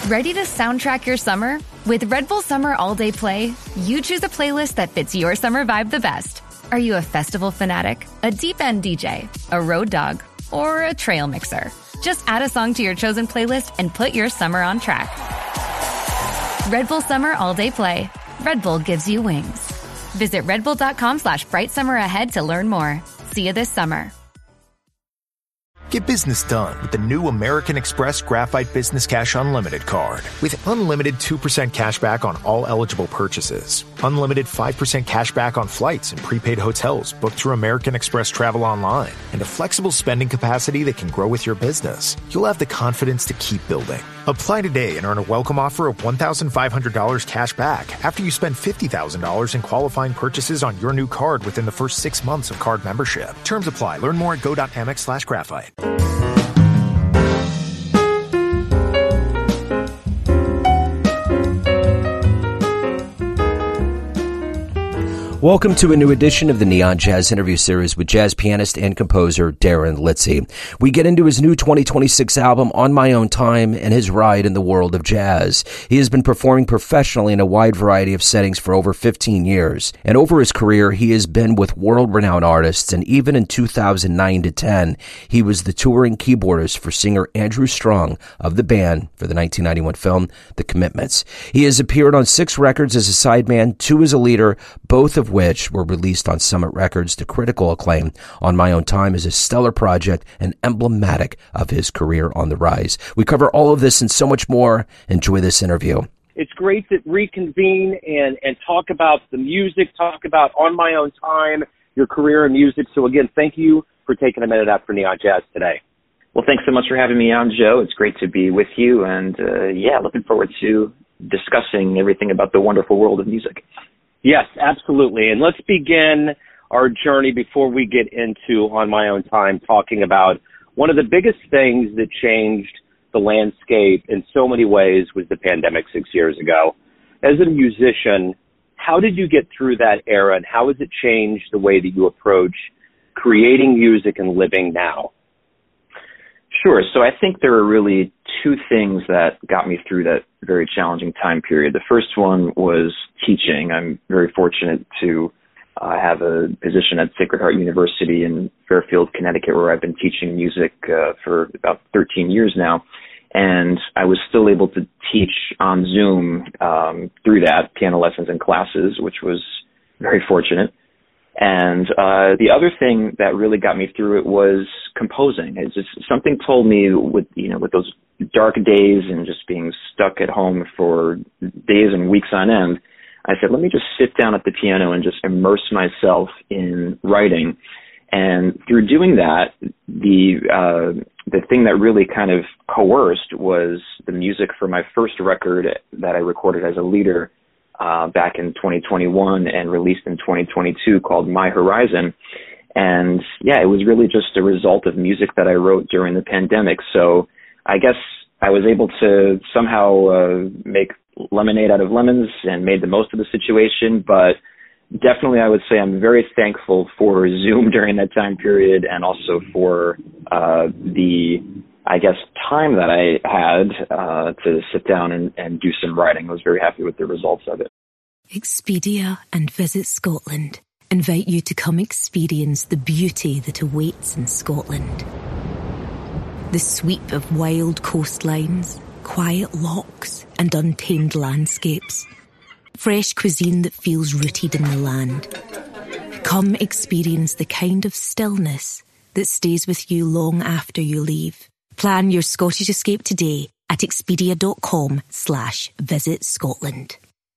Ready to soundtrack your summer? With Red Bull Summer All Day Play, you choose a playlist that fits your summer vibe the best. Are you a festival fanatic, a deep end DJ, a road dog, or a trail mixer? Just add a song to your chosen playlist and put your summer on track. Red Bull Summer All Day Play. Red Bull gives you wings. Visit redbull.com/brightsummer ahead to learn more. See you this summer. Get business done with the new American Express Graphite Business Cash Unlimited card. With unlimited 2% cash back on all eligible purchases, unlimited 5% cash back on flights and prepaid hotels booked through American Express Travel Online, and a flexible spending capacity that can grow with your business, you'll have the confidence to keep building. Apply today and earn a welcome offer of $1,500 cash back after you spend $50,000 in qualifying purchases on your new card within the first 6 months of card membership. Terms apply. Learn more at go.amex/graphite. Welcome to a new edition of the Neon Jazz interview series with jazz pianist and composer Darren Litzy. We get into his new 2026 album, On My Own Time, and his ride in the world of jazz. He has been performing professionally in a wide variety of settings for over 15 years. And over his career, he has been with world-renowned artists, and even in 2009 to 10, he was the touring keyboardist for singer Andrew Strong of the band for the 1991 film The Commitments. He has appeared on 6 records as a sideman, 2 as a leader, both of which were released on Summit Records to critical acclaim. On My Own Time is a stellar project and emblematic of his career on the rise. We cover all of this and so much more. Enjoy this interview. It's great to reconvene and talk about the music, talk about On My Own Time, your career in music. So again, thank you for taking a minute out for Neon Jazz today. Well, thanks so much for having me on, Joe. It's great to be with you. And looking forward to discussing everything about the wonderful world of music. Yes, absolutely. And let's begin our journey before we get into On My Own Time, talking about one of the biggest things that changed the landscape in so many ways was the pandemic 6 years ago. As a musician, how did you get through that era, and how has it changed the way that you approach creating music and living now? Sure. So I think there are really 2 things that got me through that very challenging time period. The first one was teaching. I'm very fortunate to have a position at Sacred Heart University in Fairfield, Connecticut, where I've been teaching music for about 13 years now. And I was still able to teach on Zoom through that, piano lessons and classes, which was very fortunate. And the other thing that really got me through it was composing. It's just something told me with those dark days and just being stuck at home for days and weeks on end, I said, let me just sit down at the piano and just immerse myself in writing. And through doing that, the thing that really kind of coerced was the music for my first record that I recorded as a leader back in 2021 and released in 2022 called My Horizon. And it was really just a result of music that I wrote during the pandemic. So I guess I was able to somehow make lemonade out of lemons and made the most of the situation. But definitely I would say I'm very thankful for Zoom during that time period, and also for time that I had to sit down and do some writing. I was very happy with the results of it. Expedia and Visit Scotland invite you to come experience the beauty that awaits in Scotland. The sweep of wild coastlines, quiet lochs and untamed landscapes. Fresh cuisine that feels rooted in the land. Come experience the kind of stillness that stays with you long after you leave. Plan your Scottish escape today at expedia.com/Visit Scotland.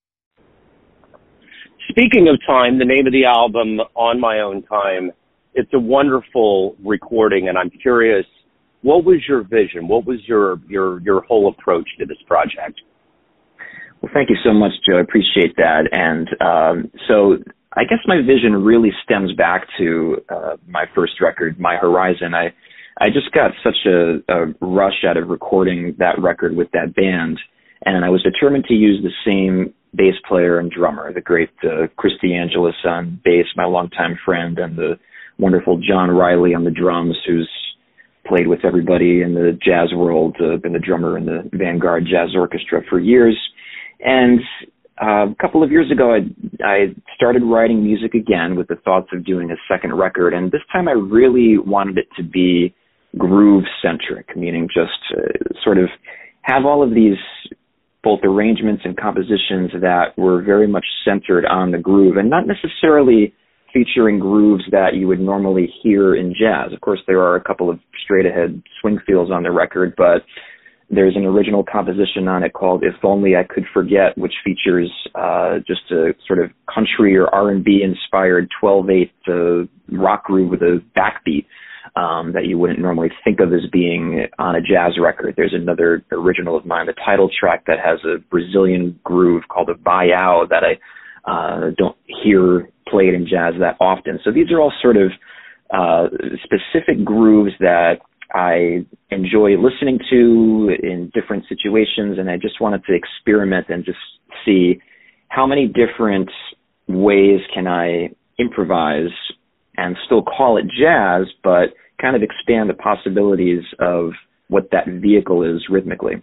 Speaking of time, the name of the album, On My Own Time, it's a wonderful recording, and I'm curious, what was your vision? What was your whole approach to this project? Well, thank you so much, Joe. I appreciate that. And so I guess my vision really stems back to my first record, My Horizon. I just got such a rush out of recording that record with that band, and I was determined to use the same bass player and drummer, the great Chris DeAngelis on bass, my longtime friend, and the wonderful John Riley on the drums, who's played with everybody in the jazz world, been the drummer in the Vanguard Jazz Orchestra for years. And a couple of years ago, I started writing music again with the thoughts of doing a second record. And this time I really wanted it to be groove-centric, meaning just sort of have all of these both arrangements and compositions that were very much centered on the groove and not necessarily featuring grooves that you would normally hear in jazz. Of course, there are a couple of straight-ahead swing feels on the record, but there's an original composition on it called If Only I Could Forget, which features just a sort of country or R&B inspired 12/8 rock groove with a backbeat that you wouldn't normally think of as being on a jazz record. There's another original of mine, the title track, that has a Brazilian groove called a baião that I don't hear played in jazz that often. So these are all sort of specific grooves that I enjoy listening to in different situations, and I just wanted to experiment and just see how many different ways can I improvise and still call it jazz, but kind of expand the possibilities of what that vehicle is rhythmically.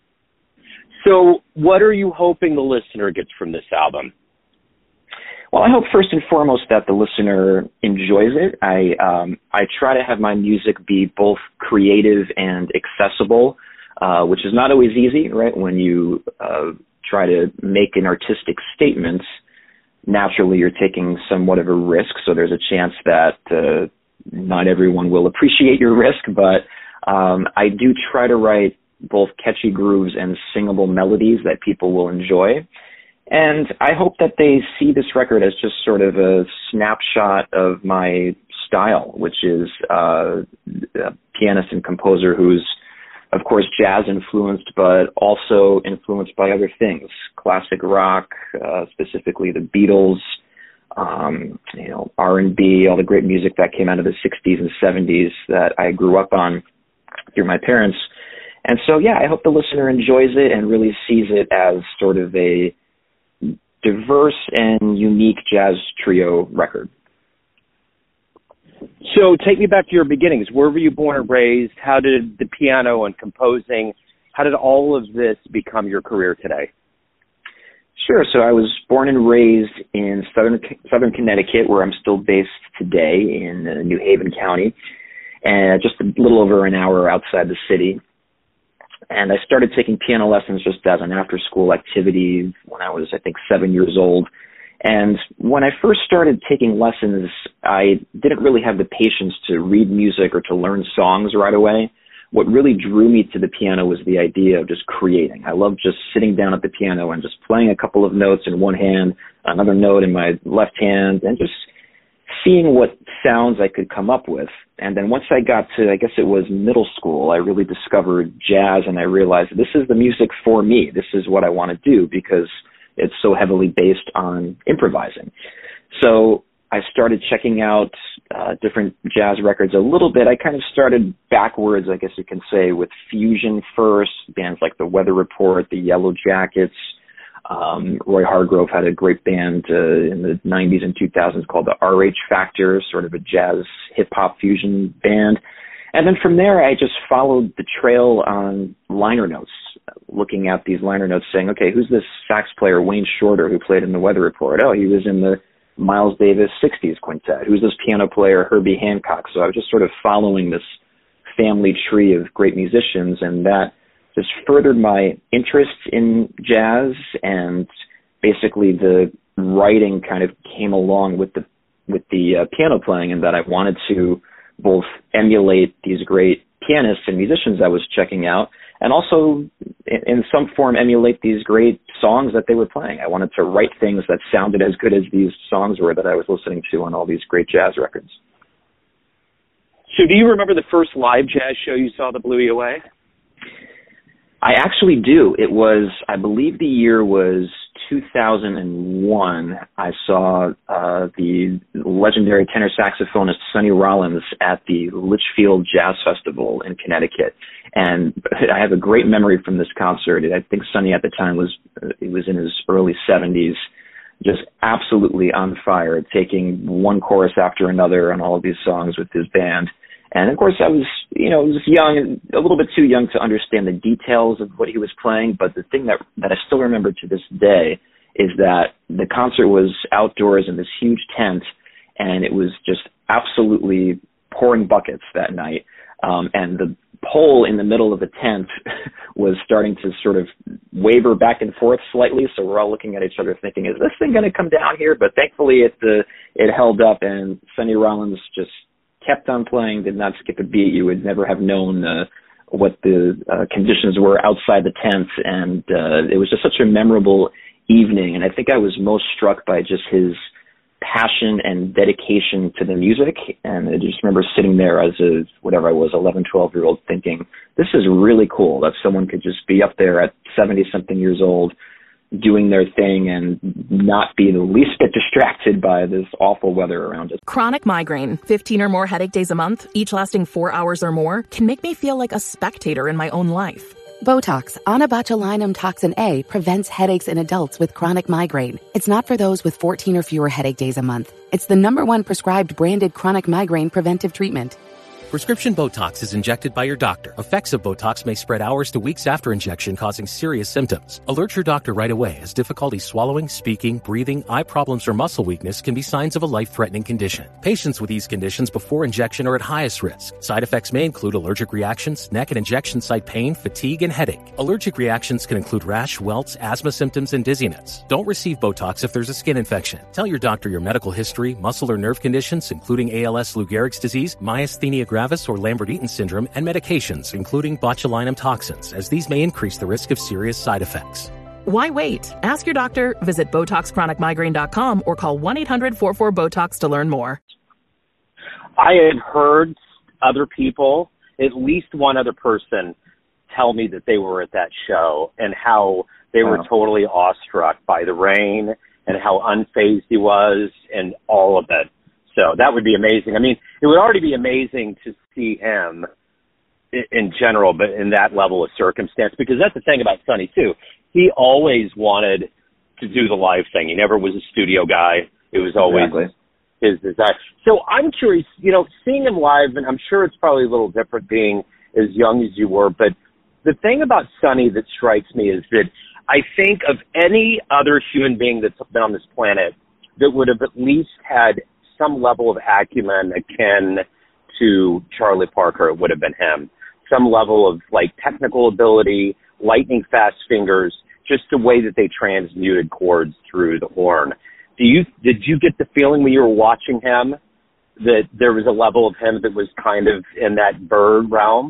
So what are you hoping the listener gets from this album? Well, I hope first and foremost that the listener enjoys it. I try to have my music be both creative and accessible, which is not always easy, right? When you try to make an artistic statement, naturally you're taking somewhat of a risk, so there's a chance that not everyone will appreciate your risk, but I do try to write both catchy grooves and singable melodies that people will enjoy. And I hope that they see this record as just sort of a snapshot of my style, which is a pianist and composer who's, of course, jazz influenced, but also influenced by other things, classic rock, specifically the Beatles, R&B, all the great music that came out of the 60s and 70s that I grew up on through my parents. And so, yeah, I hope the listener enjoys it and really sees it as sort of a diverse and unique jazz trio record. So take me back to your beginnings. Where were you born and raised? How did the piano and composing, how did all of this become your career today? Sure. So I was born and raised in southern Connecticut, where I'm still based today in New Haven County, and just a little over an hour outside the city. And I started taking piano lessons just as an after-school activity when I was, I think, 7 years old. And when I first started taking lessons, I didn't really have the patience to read music or to learn songs right away. What really drew me to the piano was the idea of just creating. I loved just sitting down at the piano and just playing a couple of notes in one hand, another note in my left hand, and just seeing what sounds I could come up with. And then once I got to, I guess it was middle school, I really discovered jazz, and I realized this is the music for me. This is what I want to do because it's so heavily based on improvising. So I started checking out different jazz records a little bit. I kind of started backwards, I guess you can say, with fusion first, bands like the Weather Report, the Yellow Jackets. Roy Hargrove had a great band in the 90s and 2000s called the RH Factor, sort of a jazz hip-hop fusion band. And then from there, I just followed the trail on liner notes, looking at these liner notes saying, okay, who's this sax player, Wayne Shorter, who played in the Weather Report? Oh, he was in the Miles Davis 60s Quintet. Who's this piano player, Herbie Hancock? So I was just sort of following this family tree of great musicians, and that just furthered my interest in jazz, and basically the writing kind of came along with the piano playing, and that I wanted to both emulate these great pianists and musicians I was checking out, and also in some form emulate these great songs that they were playing. I wanted to write things that sounded as good as these songs were that I was listening to on all these great jazz records. So do you remember the first live jazz show you saw that blew you away? I actually do. It was, I believe the year was 2001. I saw the legendary tenor saxophonist Sonny Rollins at the Litchfield Jazz Festival in Connecticut. And I have a great memory from this concert. I think Sonny at the time was in his early 70s, just absolutely on fire, taking one chorus after another on all of these songs with his band. And of course, I was, was young, a little bit too young to understand the details of what he was playing. But the thing that I still remember to this day is that the concert was outdoors in this huge tent, and it was just absolutely pouring buckets that night. And the pole in the middle of the tent was starting to sort of waver back and forth slightly. So we're all looking at each other thinking, is this thing going to come down here? But thankfully it held up, and Sonny Rollins just kept on playing, did not skip a beat. You would never have known what the conditions were outside the tent. And it was just such a memorable evening. And I think I was most struck by just his passion and dedication to the music. And I just remember sitting there as a, whatever I was, 11, 12-year-old thinking, this is really cool that someone could just be up there at 70-something years old doing their thing and not be the least bit distracted by this awful weather around us. Chronic migraine, 15 or more headache days a month, each lasting 4 hours or more, can make me feel like a spectator in my own life. Botox, onabotulinum toxin A, prevents headaches in adults with chronic migraine. It's not for those with 14 or fewer headache days a month. It's the #1 prescribed branded chronic migraine preventive treatment. Prescription Botox is injected by your doctor. Effects of Botox may spread hours to weeks after injection, causing serious symptoms. Alert your doctor right away, as difficulty swallowing, speaking, breathing, eye problems, or muscle weakness can be signs of a life-threatening condition. Patients with these conditions before injection are at highest risk. Side effects may include allergic reactions, neck and injection site pain, fatigue, and headache. Allergic reactions can include rash, welts, asthma symptoms, and dizziness. Don't receive Botox if there's a skin infection. Tell your doctor your medical history, muscle or nerve conditions, including ALS, Lou Gehrig's disease, myasthenia gravis, or Lambert-Eaton syndrome, and medications, including botulinum toxins, as these may increase the risk of serious side effects. Why wait? Ask your doctor, visit BotoxChronicMigraine.com, or call 1-800-44-BOTOX to learn more. I had heard other people, at least one other person, tell me that they were at that show and how they were totally awestruck by the rain and how unfazed he was and all of it. So that would be amazing. I mean, it would already be amazing to see him in general, but in that level of circumstance, because that's the thing about Sonny, too. He always wanted to do the live thing. He never was a studio guy. It was always his desire. So I'm curious, seeing him live, and I'm sure it's probably a little different being as young as you were, but the thing about Sonny that strikes me is that I think of any other human being that's been on this planet that would have at least had some level of acumen akin to Charlie Parker, it would have been him. Some level of technical ability, lightning fast fingers, just the way that they transmuted chords through the horn. Did you get the feeling when you were watching him that there was a level of him that was kind of in that bird realm?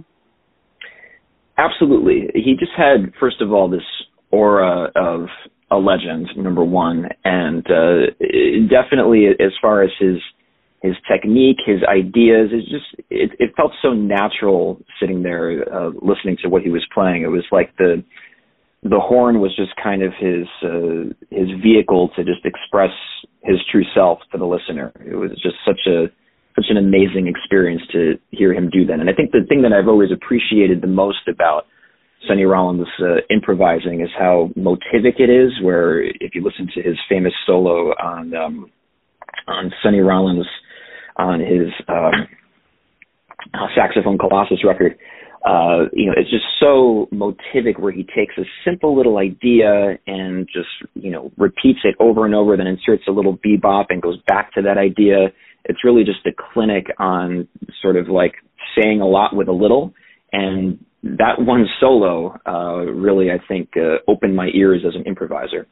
Absolutely. He just had, first of all, this aura of a legend, number one, and definitely as far as his technique, his ideas, it felt so natural sitting there listening to what he was playing. It was like the horn was just kind of his vehicle to just express his true self to the listener. It was just such an amazing experience to hear him do that. And I think the thing that I've always appreciated the most about Sonny Rollins improvising is how motivic it is, where if you listen to his famous solo on Sonny Rollins on his Saxophone Colossus record, it's just so motivic, where he takes a simple little idea and just, repeats it over and over, then inserts a little bebop and goes back to that idea. It's really just a clinic on sort of saying a lot with a little. And that one solo really, I think, opened my ears as an improviser.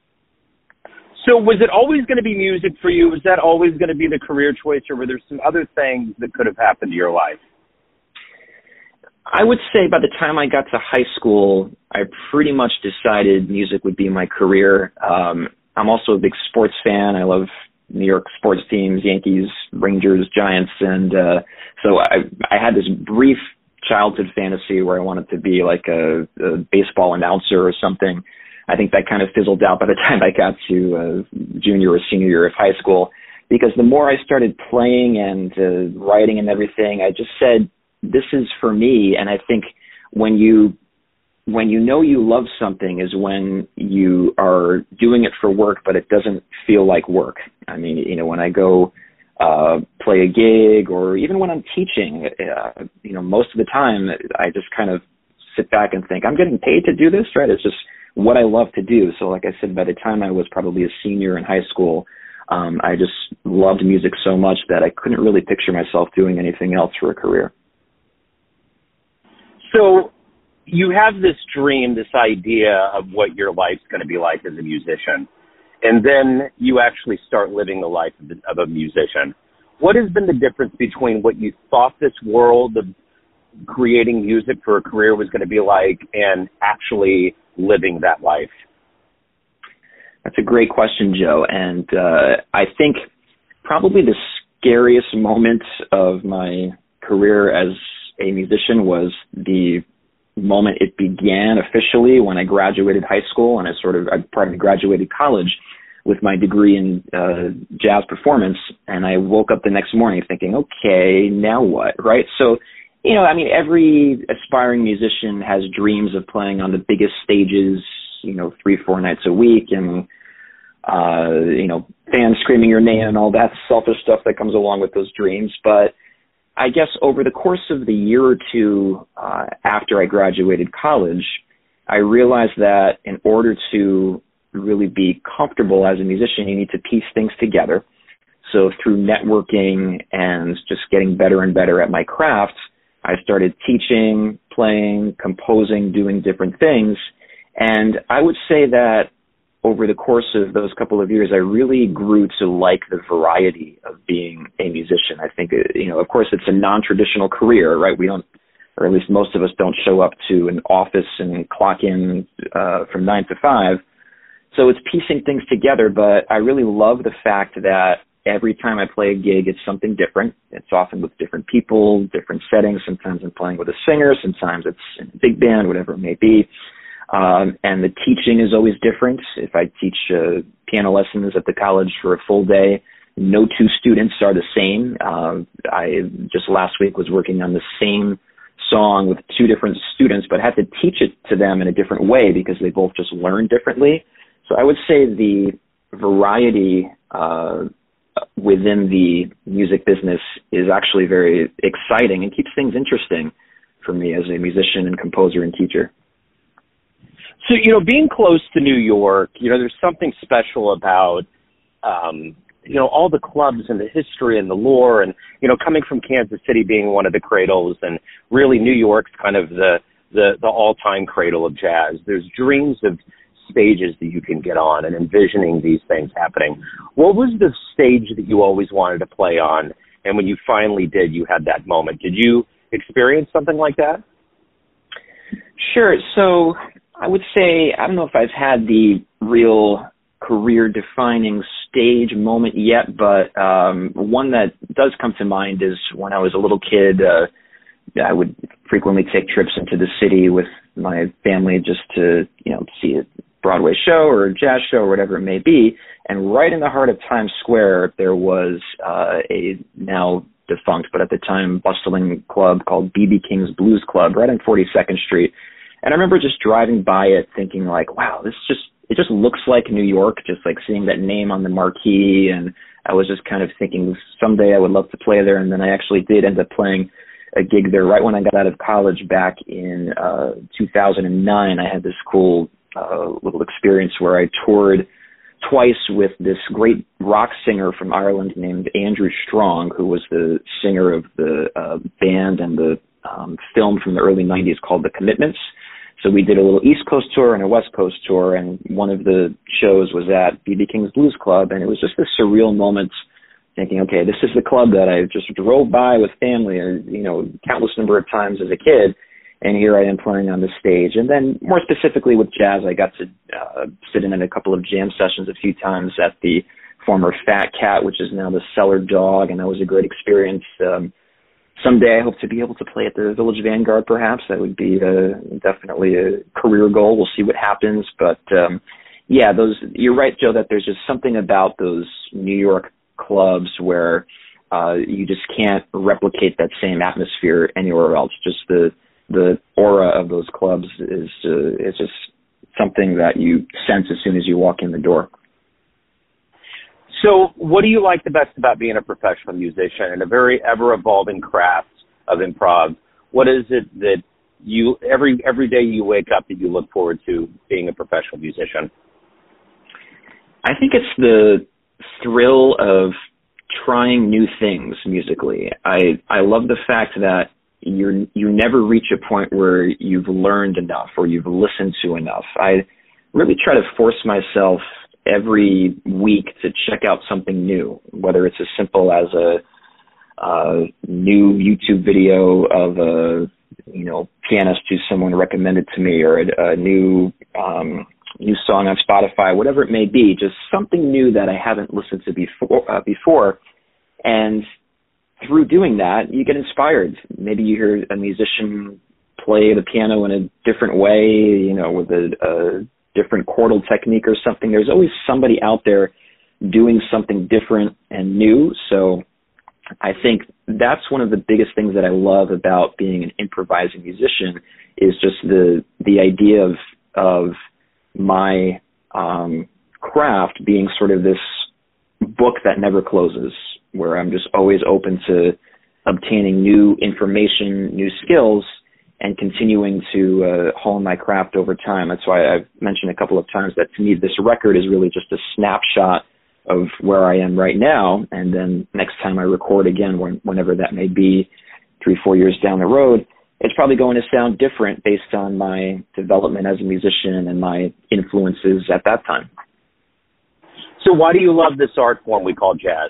So was it always going to be music for you? Was that always going to be the career choice, or were there some other things that could have happened to your life? I would say by the time I got to high school, I pretty much decided music would be my career. I'm also a big sports fan. I love New York sports teams, Yankees, Rangers, Giants. And so I had this brief childhood fantasy where I wanted to be like a baseball announcer or something. I think that kind of fizzled out by the time I got to junior or senior year of high school, because the more I started playing and writing and everything, I just said, this is for me. And I think when you know you love something is when you are doing it for work, but it doesn't feel like work. I mean, when I go play a gig, or even when I'm teaching, most of the time I just kind of sit back and think, I'm getting paid to do this, right? It's just what I love to do. So like I said, by the time I was probably a senior in high school, I just loved music so much that I couldn't really picture myself doing anything else for a career. So you have this dream, this idea of what your life's going to be like as a musician, and then you actually start living the life of a musician. What has been the difference between what you thought this world of creating music for a career was going to be like and actually living that life? That's a great question, Joe. And I think probably the scariest moment of my career as a musician was the moment it began officially when I graduated high school, and I graduated college with my degree in jazz performance. And I woke up the next morning thinking, okay, now what, right? So, every aspiring musician has dreams of playing on the biggest stages, 3-4 nights a week, and fans screaming your name and all that selfish stuff that comes along with those dreams. But I guess over the course of the year or two after I graduated college, I realized that in order to really be comfortable as a musician, you need to piece things together. So through networking and just getting better and better at my craft, I started teaching, playing, composing, doing different things. And I would say that over the course of those couple of years, I really grew to like the variety of being a musician. I think, of course, it's a non-traditional career, right? We don't, or at least most of us don't show up to an office and clock in from 9 to 5. So it's piecing things together, but I really love the fact that every time I play a gig, it's something different. It's often with different people, different settings. Sometimes I'm playing with a singer. Sometimes it's in a big band, whatever it may be. And the teaching is always different. If I teach piano lessons at the college for a full day, no two students are the same. I just last week was working on the same song with two different students, but had to teach it to them in a different way because they both just learn differently. So I would say the variety within the music business is actually very exciting and keeps things interesting for me as a musician and composer and teacher. So, being close to New York, there's something special about, all the clubs and the history and the lore and, coming from Kansas City being one of the cradles, and really New York's kind of the all-time cradle of jazz. There's dreams of stages that you can get on and envisioning these things happening. What was the stage that you always wanted to play on? And when you finally did, you had that moment. Did you experience something like that? Sure. So I would say, I don't know if I've had the real career-defining stage moment yet, but one that does come to mind is when I was a little kid, I would frequently take trips into the city with my family just to, see a Broadway show or a jazz show or whatever it may be. And right in the heart of Times Square, there was a now defunct, but at the time bustling club called B.B. King's Blues Club right on 42nd Street. And I remember just driving by it thinking like, wow, it just looks like New York, just like seeing that name on the marquee. And I was just kind of thinking someday I would love to play there. And then I actually did end up playing a gig there right when I got out of college back in 2009. I had this cool little experience where I toured twice with this great rock singer from Ireland named Andrew Strong, who was the singer of the band and the film from the early 90s called The Commitments. So we did a little East Coast tour and a West Coast tour, and one of the shows was at B.B. King's Blues Club, and it was just this surreal moment thinking, okay, this is the club that I just drove by with family, countless number of times as a kid, and here I am playing on the stage. And then more specifically with jazz, I got to sit in a couple of jam sessions a few times at the former Fat Cat, which is now the Cellar Dog, and that was a great experience. Someday I hope to be able to play at the Village Vanguard, perhaps. That would be definitely a career goal. We'll see what happens. But, you're right, Joe, that there's just something about those New York clubs where you just can't replicate that same atmosphere anywhere else. Just the aura of those clubs is just something that you sense as soon as you walk in the door. So what do you like the best about being a professional musician in a very ever-evolving craft of improv? What is it that you every day you wake up that you look forward to being a professional musician? I think it's the thrill of trying new things musically. I love the fact that you never reach a point where you've learned enough or you've listened to enough. I really try to force myself every week to check out something new, whether it's as simple as a new YouTube video of a pianist who someone recommended to me, or a new song on Spotify, whatever it may be, just something new that I haven't listened to before. And through doing that, you get inspired. Maybe you hear a musician play the piano in a different way, with a different chordal technique or something. There's always somebody out there doing something different and new. So I think that's one of the biggest things that I love about being an improvising musician, is just the idea of my craft being sort of this book that never closes, where I'm just always open to obtaining new information, new skills, and continuing to hone my craft over time. That's why I've mentioned a couple of times that to me this record is really just a snapshot of where I am right now, and then next time I record again, whenever that may be, 3-4 years down the road, it's probably going to sound different based on my development as a musician and my influences at that time. So why do you love this art form we call jazz?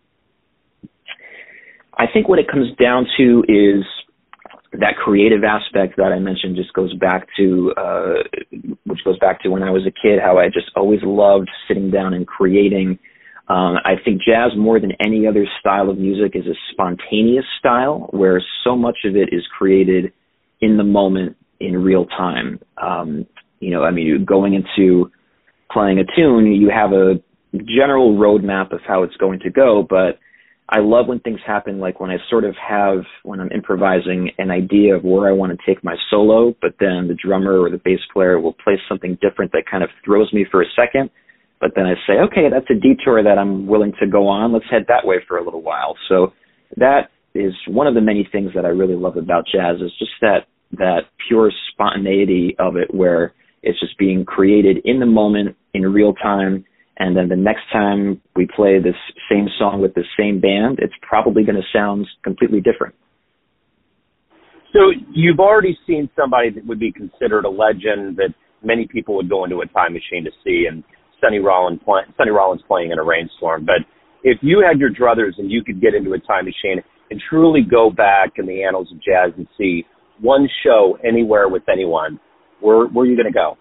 I think what it comes down to is that creative aspect that I mentioned just goes back to, which goes back to when I was a kid, how I just always loved sitting down and creating. I think jazz, more than any other style of music, is a spontaneous style where so much of it is created in the moment, in real time. Going into playing a tune, you have a general roadmap of how it's going to go, but I love when things happen, like when I sort of have, when I'm improvising, an idea of where I want to take my solo, but then the drummer or the bass player will play something different that kind of throws me for a second. But then I say, okay, that's a detour that I'm willing to go on. Let's head that way for a little while. So that is one of the many things that I really love about jazz, is just that pure spontaneity of it, where it's just being created in the moment, in real time. And then the next time we play this same song with the same band, it's probably going to sound completely different. So you've already seen somebody that would be considered a legend that many people would go into a time machine to see, and Sonny Rollins playing in a rainstorm. But if you had your druthers and you could get into a time machine and truly go back in the annals of jazz and see one show anywhere with anyone, where are you going to go?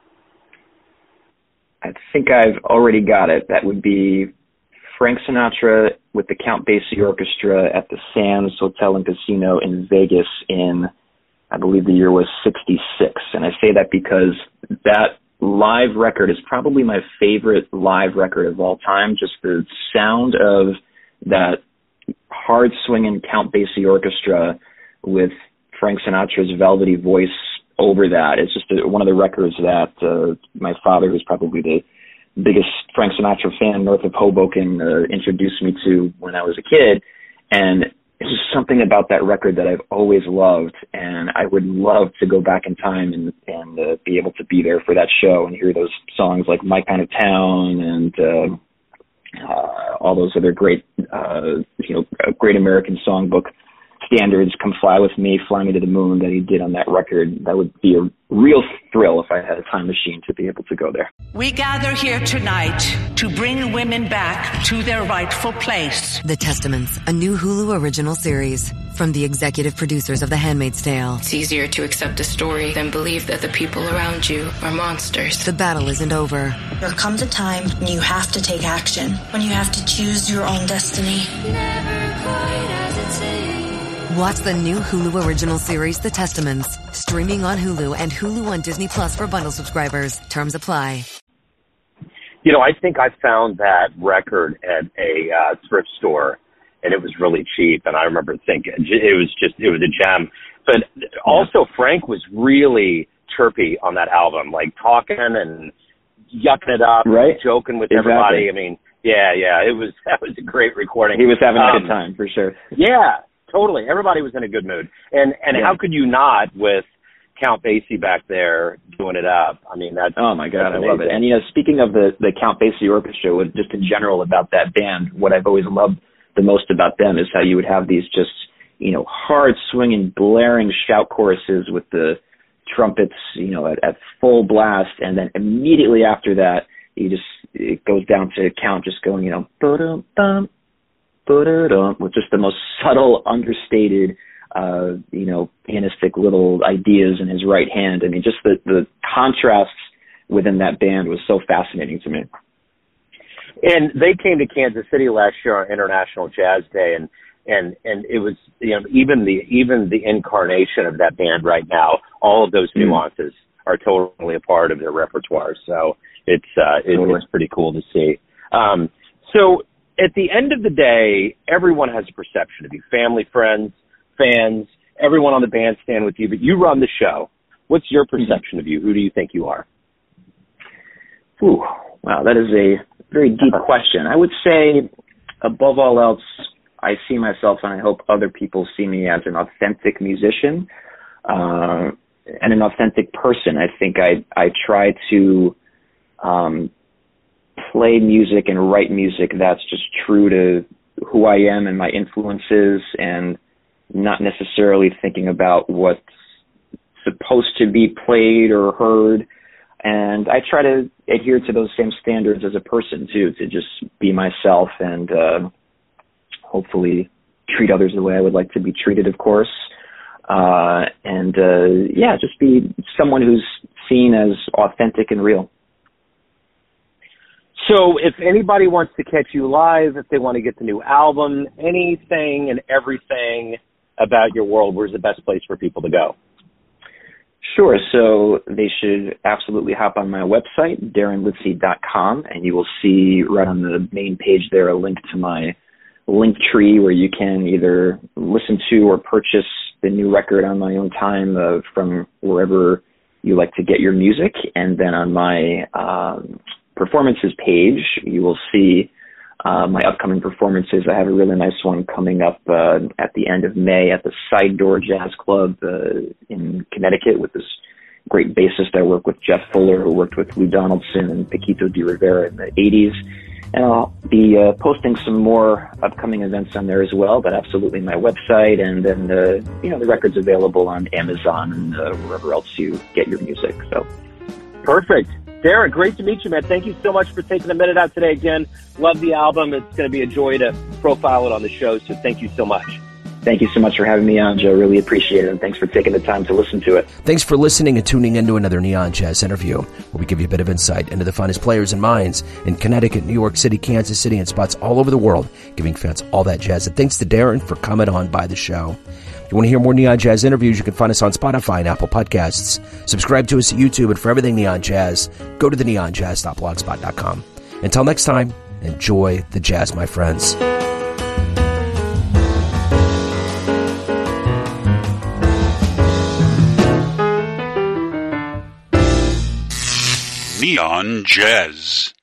I think I've already got it. That would be Frank Sinatra with the Count Basie Orchestra at the Sands Hotel and Casino in Vegas in, I believe the year was 1966. And I say that because that live record is probably my favorite live record of all time. Just the sound of that hard swinging Count Basie Orchestra with Frank Sinatra's velvety voice over that. It's just one of the records that my father, who's probably the biggest Frank Sinatra fan north of Hoboken, introduced me to when I was a kid. And it's just something about that record that I've always loved, and I would love to go back in time and be able to be there for that show and hear those songs like My Kind of Town and all those other great, great American songbook standards, Come Fly With Me, Fly Me to the Moon, that he did on that record. That would be a real thrill if I had a time machine to be able to go there. We gather here tonight to bring women back to their rightful place. The Testaments, a new Hulu original series from the executive producers of The Handmaid's Tale. It's easier to accept a story than believe that the people around you are monsters. The battle isn't over. There comes a time when you have to take action, when you have to choose your own destiny. Never quite as it seems. Watch the new Hulu original series, The Testaments, streaming on Hulu and Hulu on Disney Plus for bundle subscribers. Terms apply. You know, I think I found that record at a thrift store, and it was really cheap. And I remember thinking it was a gem. But also, Frank was really chirpy on that album, like talking and yucking it up, right? Joking with exactly. everybody. I mean, Yeah. That was a great recording. He was having a good time, for sure. Yeah, totally. Everybody was in a good mood. And how could you not with Count Basie back there doing it up? I mean, that's... Oh, my God, I love it. And, speaking of the Count Basie Orchestra, just in general about that band, what I've always loved the most about them is how you would have these just, hard-swinging, blaring shout choruses with the trumpets, at full blast, and then immediately after that, it goes down to Count just going, ba-dum-bum, ba-da-dum, with just the most subtle, understated, pianistic little ideas in his right hand. I mean, just the contrasts within that band was so fascinating to me. And they came to Kansas City last year on International Jazz Day, and it was, even the incarnation of that band right now, all of those nuances are totally a part of their repertoire. So it's pretty cool to see. So at the end of the day, everyone has a perception of you, family, friends, fans, everyone on the bandstand with you, but you run the show. What's your perception of you? Who do you think you are? Ooh, wow, that is a very deep question. I would say, above all else, I see myself, and I hope other people see me, as an authentic musician and an authentic person. I think I try to play music and write music that's just true to who I am and my influences, and not necessarily thinking about what's supposed to be played or heard. And I try to adhere to those same standards as a person, too, to just be myself and hopefully treat others the way I would like to be treated, of course. Just be someone who's seen as authentic and real. So if anybody wants to catch you live, if they want to get the new album, anything and everything about your world, where's the best place for people to go? Sure. So they should absolutely hop on my website, DarrenLitzy.com, and you will see right on the main page there a link to my link tree where you can either listen to or purchase the new record On My Own Time from wherever you like to get your music. And then on my performances page, you will see my upcoming performances. I have a really nice one coming up at the end of May at the Side Door Jazz Club in Connecticut with this great bassist I work with, Jeff Fuller, who worked with Lou Donaldson and Paquito de Rivera in the 80s. And I'll be posting some more upcoming events on there as well, but absolutely my website, and then the record's available on Amazon and wherever else you get your music. So perfect. Darren, great to meet you, man. Thank you so much for taking a minute out today again. Love the album. It's going to be a joy to profile it on the show, so thank you so much. Thank you so much for having me on, Joe. Really appreciate it, and thanks for taking the time to listen to it. Thanks for listening and tuning into another Neon Jazz interview, where we give you a bit of insight into the finest players and minds in Connecticut, New York City, Kansas City, and spots all over the world, giving fans all that jazz. And thanks to Darren for coming on by the show. If you want to hear more Neon Jazz interviews, you can find us on Spotify and Apple Podcasts. Subscribe to us at YouTube, and for everything Neon Jazz, go to theneonjazz.blogspot.com. Until next time, enjoy the jazz, my friends. Neon Jazz.